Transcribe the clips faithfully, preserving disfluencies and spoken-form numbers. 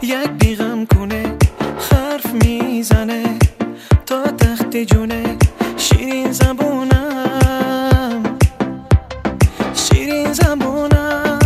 یک بیغم کنه، حرف میزنه تا تخت جونه. شیرین زبونم، شیرین زبونم،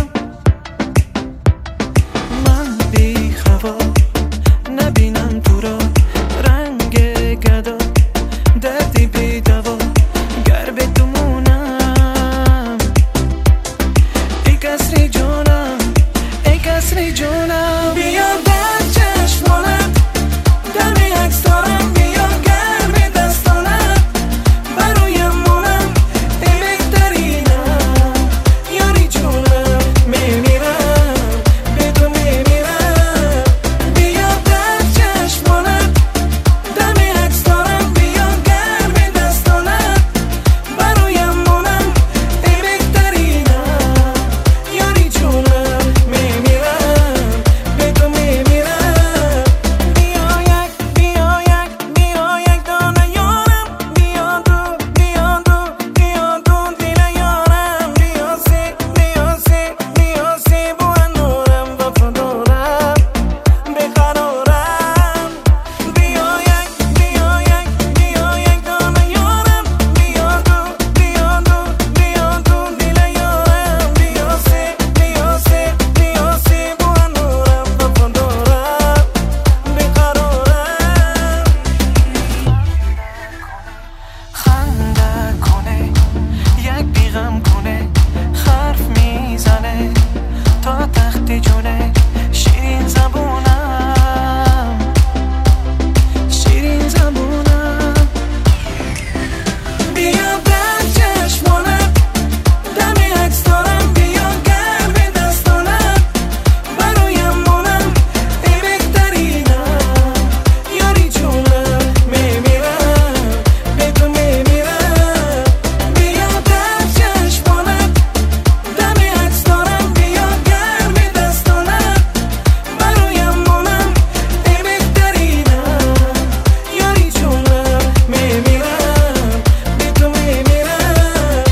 من بی خوا نبینم تو را، رنگ گدا دردی بی دوا، گر به تو مونم. ای کسری جونم، ای کسری جونم، بیا در چشمانم، دم عکس دارم، بیا گرم دستانم، برایم مونم، ای بهترینم، یاری جونم، میمیرم به تو میمیرم. بیا در چشمانم، دم عکس دارم، بیا گرم دستانم، برایم مونم، ای بهترینم، یاری جونم، میمیرم به تو میمیرم. بیا یک، بیا یک، بیا یک دانه یارم، بیا تو، بیا تو، بیا تو دل یارم، بیا سی، بیا سی، بیا سی بوان نورم وفادارم بقرارم. بیا یک، بیا یک، بیا یک دانه یارم، بیا تو، بیا تو، بیا تو دل یارم، بیا سی، بیا سی، بیا سی بوان نورم وفادارم بقرارم. خنده کنه، یک بیغم کنه، حرف میزنه تا تخت جونه. شیرین زبونم، شیرین زبونم، بیا در چشمانم، دم عکس دارم، بیا گرم دستانم، برایم مونم، ای بهترینم، یاری جونم، میمیرم به تو میمیرم. بیا در چشمانم، دم عکس دارم، بیا گرم دستانم، برایم مونم، ای بهترینم، یاری جونم، میمیرم به تو میمیرم.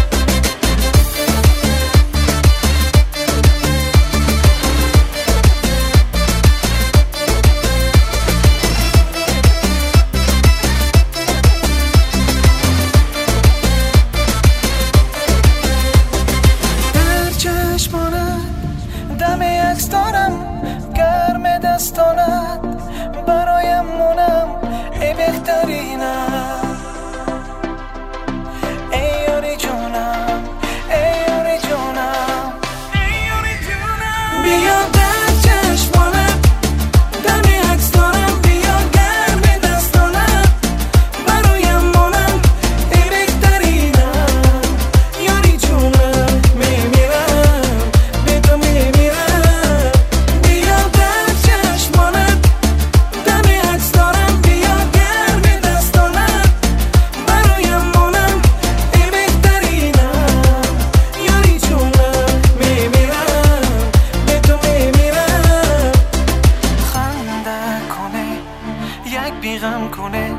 در چشمانت دم عکس دارم، گرم دستانت، برایم مونم، ای بهترینم، ای یاری جونم، ای یاری جونم، ای یاری جونم. بیا در چشمانم، دم عکس دارم، بیا گرم دستانم، برایم مونم، ای بهترینم، یاری جونم، میمیرم به تو میمیرم. بیا در چشمانم، دم عکس دارم، بیا گرم دستانم، برایم مونم، ای بهترینم، یاری جونم، میمیرم به تو میمیرم. خنده کنه، یک بیغم کنه،